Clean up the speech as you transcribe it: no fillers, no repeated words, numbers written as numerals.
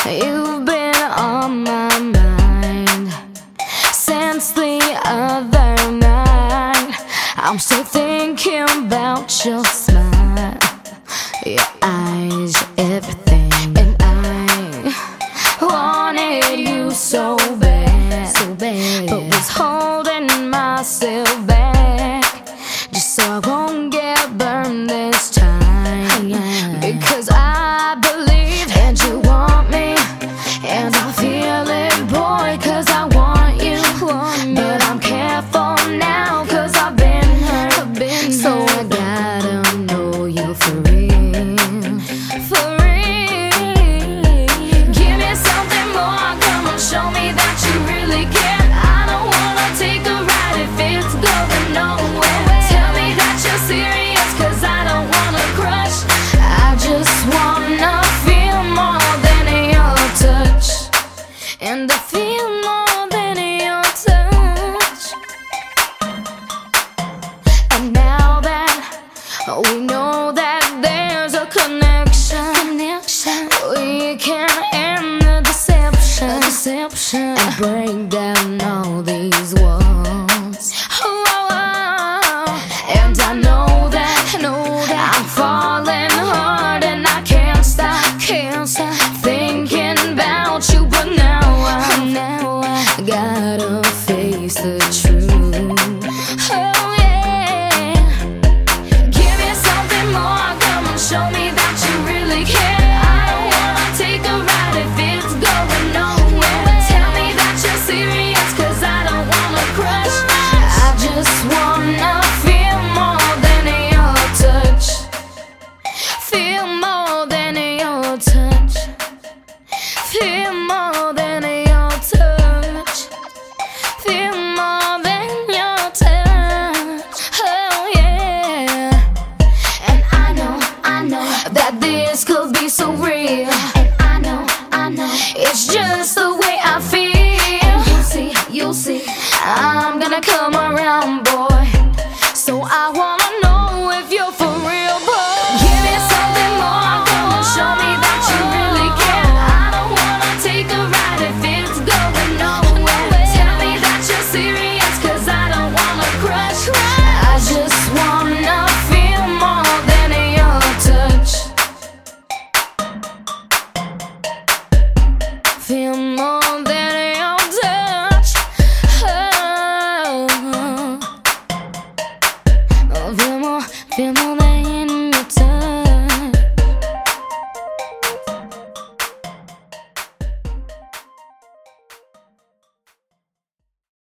You've been on my mind since the other night. I'm still thinking about your smile, your eyes, everything. And I wanted you so bad, but was holding myself back just so I won't get burned this time. Because I believe and you want me, and I feel it, boy, cause I want you. But I'm careful now cause I've been hurt, so I gotta know you for real, for real. Give me something more, come on, show me that you really care. I don't wanna take a ride if it's going nowhere. Tell me that you're serious cause I don't wanna crush. I just wanna feel more than your touch, and I feel more than your touch. And now that we know that there's a connection, we can end the deception and break down all these walls. And I know that I'm falling hard and I can't stop thinking about you. But now I gotta face the truth. Oh yeah. Give me something more, come on, show me that you really care. I don't wanna take a ride if it's going nowhere. Tell me that you're serious cause I don't wanna crush. I just wanna feel more than your touch, feel more than your touch, feel more than your touch, feel more than your touch. Oh yeah. And I know that this could be so real. And I know it's just the way I feel. And you'll see I'm gonna come around, boy. So I wanna know if you're for real, boy. Give me something more, come on, show me that you really care. I don't wanna take a ride if it's going nowhere. Tell me that you're serious cause I don't wanna crush. I just wanna feel more than your touch, feel more than your touch. Oh, feel more